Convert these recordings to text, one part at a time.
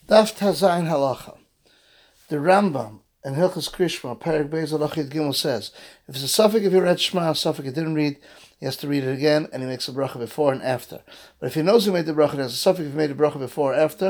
Daf Tazayin Halacha. The Rambam in Hilchas Krishma, Perek Beis Halacha Gimel says, if it's a suffix, if you read Shema, a suffix he didn't read, he has to read it again, and he makes a bracha before and after. But if he knows he made the bracha, there's a suffix if he made the bracha before or after,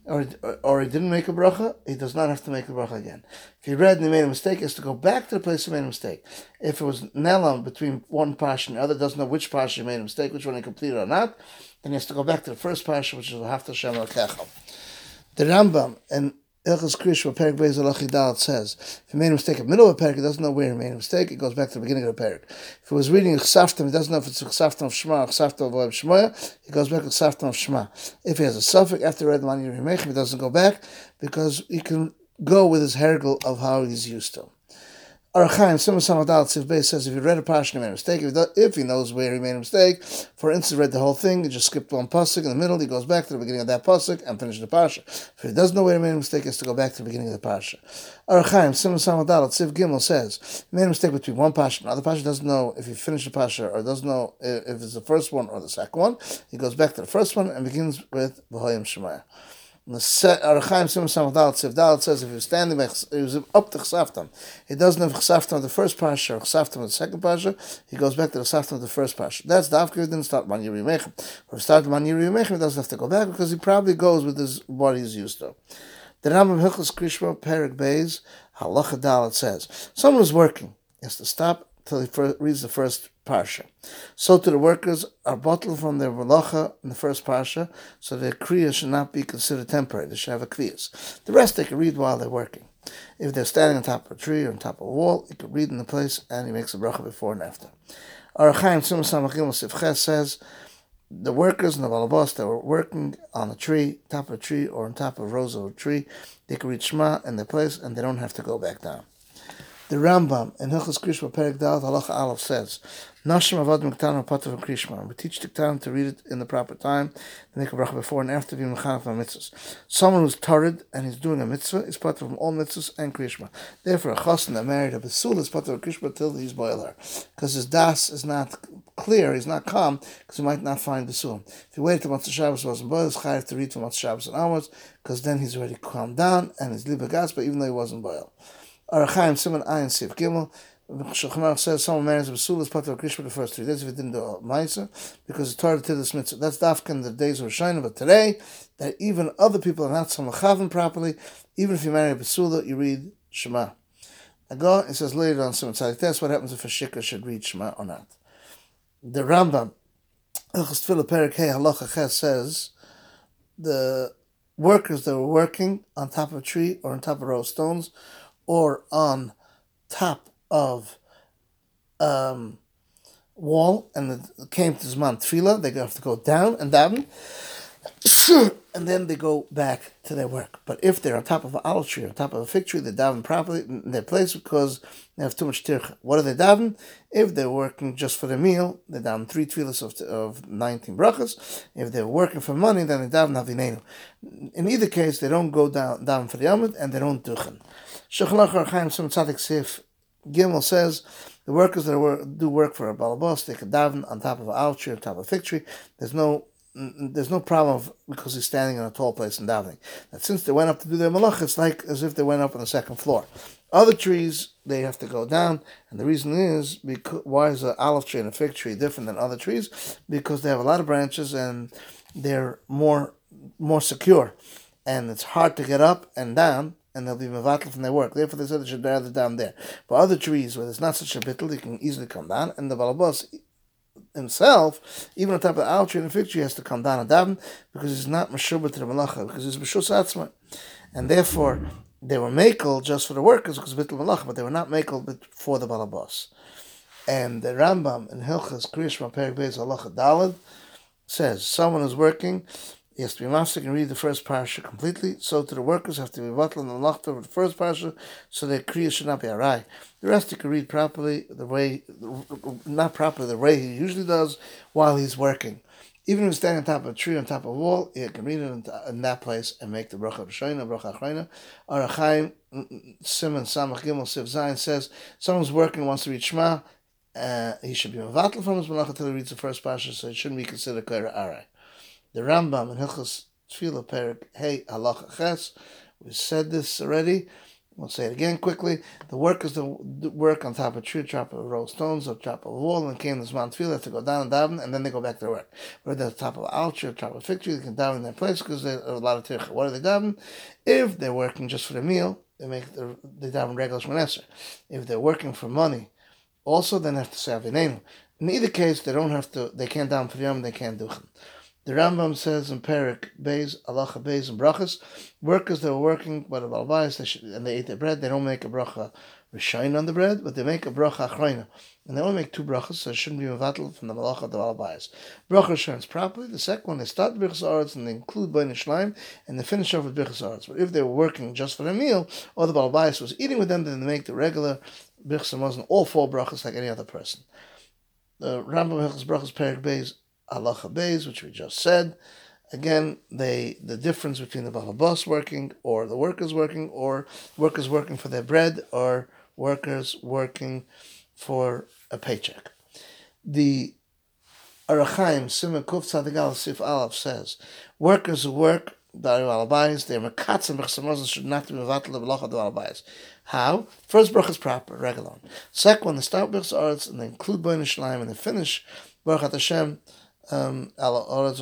or he didn't make a bracha, he does not have to make the bracha again. If he read and he made a mistake, he has to go back to the place he made a mistake. If it was Nelam between one parsha and the other, doesn't know which parsha he made a mistake, which one he completed or not, then he has to go back to the first parsha, which is Hafta Shem Elokecha. The Rambam and Hilchas Krishma, Perek Beis Halacha Dalet says, if he made a mistake in the middle of a perek, he doesn't know where he made a mistake, he goes back to the beginning of the perek. If he was reading Chsaftim, he doesn't know if it's Chsaftim of Shema or Chsaftim of Oeb Shemoya, he goes back to Chsaftim of Shema. If he has a suffix after he read the Mani Yirmechem, he doesn't go back, because he can go with his hergel of how he's used to. Arachaim, Simon Samadal Tziv Beis says, if you read a parsha and he made a mistake, if he knows where he made a mistake, for instance, read the whole thing, he just skipped one pasuk in the middle, he goes back to the beginning of that pasuk and finishes the parsha. If he doesn't know where he made a mistake, he has to go back to the beginning of the parsha. Arachaim, Simon Samadal Tziv Gimel says, he made a mistake between one parsha and another parsha, doesn't know if he finished the parsha or doesn't know if it's the first one or the second one, he goes back to the first one and begins with V'hoyim Shemaya. Arachaim Simon Samadal Tziv Dalet says if he was standing by, he was up to Chsaftam, he doesn't have Chsaftam of the first parsha or Chsaftam of the second parsha, he goes back to the Chsaftam of the first parsha. That's the Avka, he didn't start Mani Yirmechem. If he started Mani Yirmechem, he doesn't have to go back because he probably goes with what he's used to. The Rambam Hilchas Krishma, Perek Beis Halacha Dalet says, someone who's working, he has to stop till he reads the first parsha. So to the workers are bottled from their malacha in the first parsha, so their kriya should not be considered temporary. They should have a kriyas. The rest they can read while they're working. If they're standing on top of a tree or on top of a wall, he can read in the place and he makes a bracha before and after. Arachaim Simon Samachim Sivches says, the workers in the balabas that were working on a tree, top of a tree, or on top of rows of a tree, they can read Shema in their place and they don't have to go back down. The Rambam in Hilchas Krishma Perek Dalet Halacha Aleph says, Nashim Avad Miktan Patav and Krishma. We teach the Ktan to read it in the proper time, to make a bracha before and after being mechanech mitzvahs. Someone who's tarid and he's doing a mitzvah is part of all mitzvahs and Krishma. Therefore, a chassan that married a besul is part of Krishma till he's boiler, because his das is not clear, he's not calm, because he might not find besul. If he waited till Matzah Shabbos wasn't boiled, he's chayav to read from Matzah Shabbos and onwards, because then he's already calmed down and he's libagas, but even though he wasn't boiled. Arachaim Simon Ayin Siv Gimel. Shulchan says someone marries a besul is part of Krishma the first 3 days if he didn't do a ma'aser because it's Torah to this mitzvah. That's dafka in the days of Rosh Hashanah, but today that even other people are not samachavim properly. Even if you marry a besul, you read Shema. It says later on Simon Tzadik. That's what happens if a shikar should read Shema or not. The Rambam Hilchos Tefillah Perek Hey Halacha Ches says the workers that were working on top of a tree or on top of a row of stones or on top of wall, and it came to Zman Tefillah, they have to go down and daven, and then they go back to their work. But if they're on top of an olive tree, on top of a fig tree, they daven properly in their place because they have too much tircha. What do they daven? If they're working just for the meal, they daven 3 tefillas of 19 brachas. If they're working for money, then they daven Avinenu. In either case, they don't go down for the Yamid and they don't duchen. Shulchan Aruch Chaim Simon Tzadik Sif Gimel says the workers that do work for a balabos, they can daven on top of an olive tree, on top of a fig tree. There's no problem because he's standing in a tall place and davening. That since they went up to do their malach, it's like as if they went up on the second floor. Other trees, they have to go down, and the reason is because why is an olive tree and a fig tree different than other trees? Because they have a lot of branches and they're more secure, and it's hard to get up and down, and they'll be mevatel from their work. Therefore, they said they should rather down there. But other trees where there's not such a bittul, they can easily come down, and the balabos himself, even on top of the olive tree and the fig tree, has to come down and daven because he's not meshubah to the malacha, because he's b'shus atzma, and therefore they were makel just for the workers because bittul malacha, but they were not makel for the balabos. And the Rambam in Hilchas Krishma Perek Beis Halacha Dalet says someone who's working, he has to be mafsik and read the first parsha completely. So to the workers have to be batal and lachta of the first parsha, so their kriya should not be arai. The rest he can read properly not properly the way he usually does while he's working. Even if he's standing on top of a tree, on top of a wall, he can read it in that place and make the bracha b'shayna, bracha achrayna. Arachaim Simon Samach Gimel Siv Zayin says someone's working wants to read Shema, he should be mevatel from his malacha until he reads the first parsha, so it shouldn't be considered kaira arai. The Rambam in Hilchos Tefillah Perik Hey Halacha Ches. We said this already. We'll say it again quickly. The workers that work on top of a tree, top of roll stones, or top of a wall, and came this Mount Tefillah, have to go down and daven, and then they go back to their work. Or they're at the top of an olive tree, or top of a fig tree, they can daven in their place because there's a lot of tircha. What are they daven? If they're working just for the meal, they daven regular Shemon Esrei. If they're working for money, also then they have to say Avinenu. In either case, they can't daven for Yom, they can't do Chum. The Rambam says in Perik Beis, Halacha Beis and Brachas, workers that are working by the Balabais, and they eat their bread, they don't make a bracha Rishayin on the bread, but they make a bracha Achrayna. And they only make 2 brachas, so it shouldn't be mevatel from the Malacha of the Balabais. Bracha Rishayin properly. The second one, they start the Birchas Haaretz, and they include Bein Shleim, and they finish off with Birchas Haaretz. But if they were working just for their meal, or the Balabais was eating with them, then they make the regular Birchas Hamazon, all 4 brachas like any other person. The Rambam Hilchos Brachos Perik Beis, Halacha Beis, which we just said. Again, the difference between the balabas working, or the workers working, or workers working for their bread, or workers working for a paycheck. The Arachaim Simon Kuf Tzadigal Sif Aleph says, workers who work their alabayis, their mekatz and b'chsamazon should not be mevatel the b'locha of the alabayis. How? First bracha is proper, regular. Second one, they start Birchas Haaretz and they include Bein Shleim and they finish Baruch Hashem and finish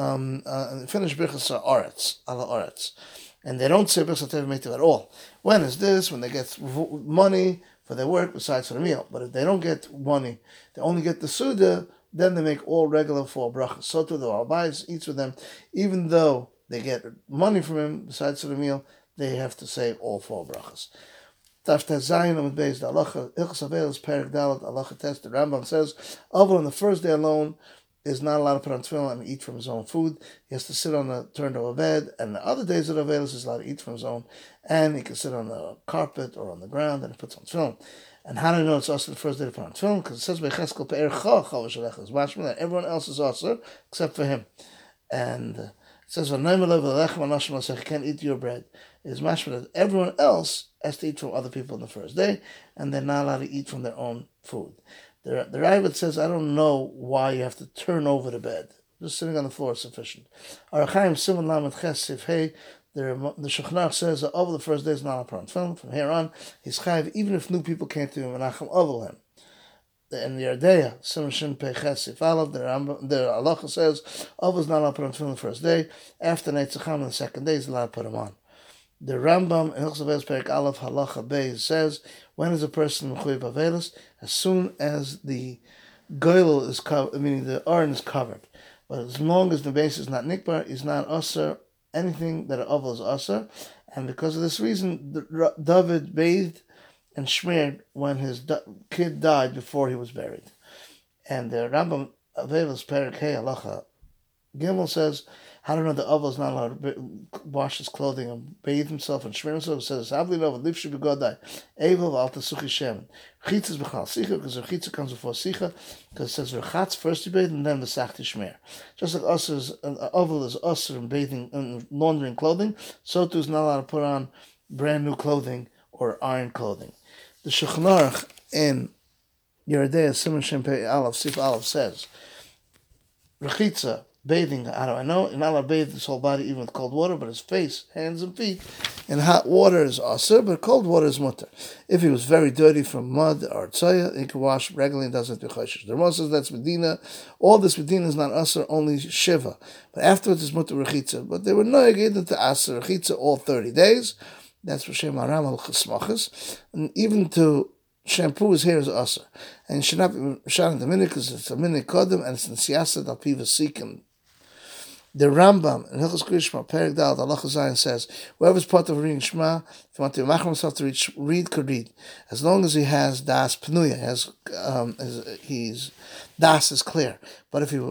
Birchas Haaretz ala Haaretz, and they don't say Birchas Haaretz at all. When is this? When they get money for their work besides for the meal. But if they don't get money, they only get the Suda, then they make all regular 4 brachas. So too the Albayis eats with them, even though they get money from him besides for the meal, they have to say all 4 brachas. Tafta Zayin Amud Beis, the Halacha Hilchos Avelos Perik Dalet Halacha Test. The Rambam says, Avol on the first day alone is not allowed to put on tefillin and eat from his own food. He has to sit on a turned over bed, and the other days of the Avelos is allowed to eat from his own, and he can sit on the carpet or on the ground and he puts on tefillin. And how do you know it's also the first day to put on tefillin? Because it says Becheskel Pe'ercha Chavashalecha is mashma that everyone else is also except for him. And it says you can't eat your bread. It is mashma that everyone else has to eat from other people on the first day, and they're not allowed to eat from their own food. The Raavad says, I don't know why you have to turn over the bed. Just sitting on the floor is sufficient. Arachaim Simon Lamed Ches Sif Hey, the Shulchan says that over the first day is not a problem. From here on, he's chayiv even if new people came to him and Acham Ovel him. And the Yardeya Simon Shin Pei Ches Sif Alav, the Halacha says Ovel is not allowed to put on tefillin the first day. After Neitzacham on the second day, he's allowed to put him on. The Rambam in Hilchos Avelos Perik Aleph Halacha Beis says, when is a person mechuyev avelos? As soon as the goyel is covered, meaning the aron is covered. But as long as the base is not nikbar, is not usher, anything that an oval is usher. And because of this reason, David bathed and shmeared when his kid died before he was buried. And the Rambam Avelos Perik Hey Halacha Gimel says, how do you know the Oval is not allowed to wash his clothing and bathe himself and shmear himself? It says, Havli Nova, Liv should be Godai, Evel Alta Suchi Shem. Chitz is Bechal Sicha, because the Chitz comes before Sicha, because it says, Rechatz, first you bathe, and then the Sachti Shmear. Just like Oval is usher in bathing and laundering clothing, so too is not allowed to put on brand new clothing or iron clothing. The Shulchan Aruch in Yeridea Simon Shem Pei Aleph, Sif Aleph says, Rechitza, bathing, how do I know? You're not allowed to bathe his whole body even with cold water, but his face, hands, and feet in hot water is asur, but cold water is mutter. If he was very dirty from mud or tzaya, he can wash regularly and doesn't have to be choshesh. The Ramah says that's Medina. All this Medina is not asur, only shiva. But afterwards it's mutter rechitza. But they were noyeg either to asur rechitza all 30 days. That's for Shem Aram al Chesmachas. And even to shampoo his hair is asur. And it should not be shot in the minute because it's a minute kodem and it's in siyasat al piva sikim. The Rambam in Hilchos Krishma, Perik Dal, Halacha Zayin says, whoever's part of reading Shema, if you want to machmer himself to read, could read. As long as he has das pnuya, his das is clear. But if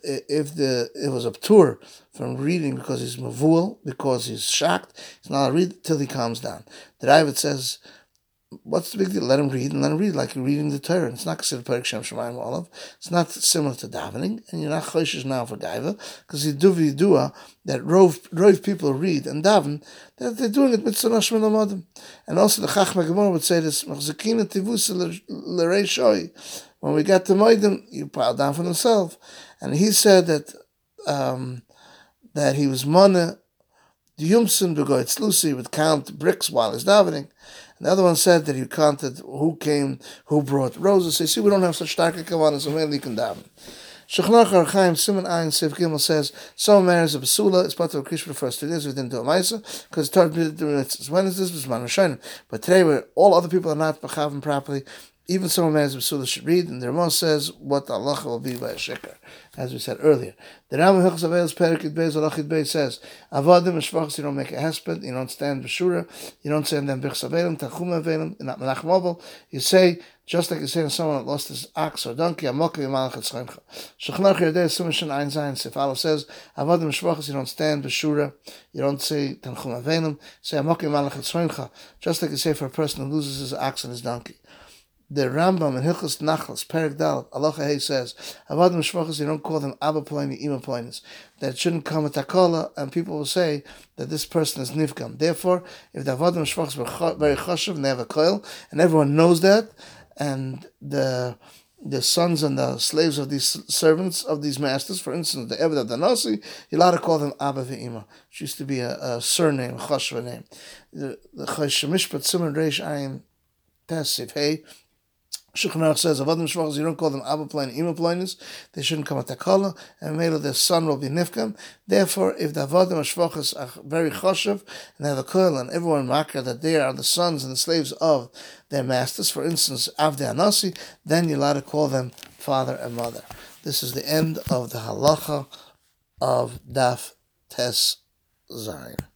it was a ptur from reading because he's mavul, because he's shocked, he's not allowed to read till he calms down. The Raavad says, what's the big deal? Let him read and let him read like you're reading the Torah. It's not considered Perik Shem Shemayim Olav. It's not similar to davening, and you're not choishes now for gaiva because yidu v'yidua that rove people read and daven that they're doing it mitzvah nashma l'modim. And also the Chachma Gemara would say this: Machzekina tivusa l'rei shoi. When we got to Moedim, you pile down for themselves, and he said that that he was mana the Yumsin Begoitz Lucy would count bricks while he's davening. And the other one said that he counted who brought roses. So you see, we don't have such stark kavanah, so mainly you can daven. Shechnach Archaim Simon Ayin Sif Gimel says some marries a basula. It's part of Krishma the first 2 days we didn't do a ma'isa because it's hard to do it. When is this? Was man Rishayim. But today, where all other people are not b'chavim properly, even someone marries a basula should read. And the Ramon says what the halacha will be by a shikar, as we said earlier. The Rambam Hilchos Avelos Perikid Beis Alachid Beis says Avadim Mishpachos, you don't make a hesped, you don't stand b'shura, you don't say them Birchas Avelim, Tanchum Avelim, not Menachem Ovel. You say, just like you say to someone that lost his ox or donkey, Amokim Yimalach Etzchaimcha. Shechnach Yerdei Sumishin Ein Zayin Sif Aleph says Avadim Mishpachos, you don't stand b'shura, you don't say Tanchum Avelim, say Amokim Yimalach Etzchaimcha, just like you say for a person who loses his ox and his donkey. The Rambam in Hilchos Nachlas, Perek Dalet, Halacha Hey says, Avadim Shvachos, you don't call them Abba Pliny, Ima Plinius. That shouldn't come at Takola, and people will say that this person is Nivgam. Therefore, if the Avadim Shvachos were very chashuv and they have a koil, and everyone knows that, and the sons and the slaves of these servants of these masters, for instance, the Eved of the Nasi, you're allowed to call them Abba Ve'ima, which used to be a surname, a chashuv name. The Chayshemishpat Simon Reish Ayin Tessiv Hey, Shulchan says, Avadim Shvachos, you don't call them Abba Pliny, Ima Plinius, they shouldn't come at Takala, and maybe their son will be Nifkam. Therefore, if the Avadim Shvachos are very chashuv, and they have a koil, and everyone makar that they are the sons and the slaves of their masters, for instance, Avdei Anasi, then you're allowed to call them father and mother. This is the end of the halacha of Daf Tes Zayin.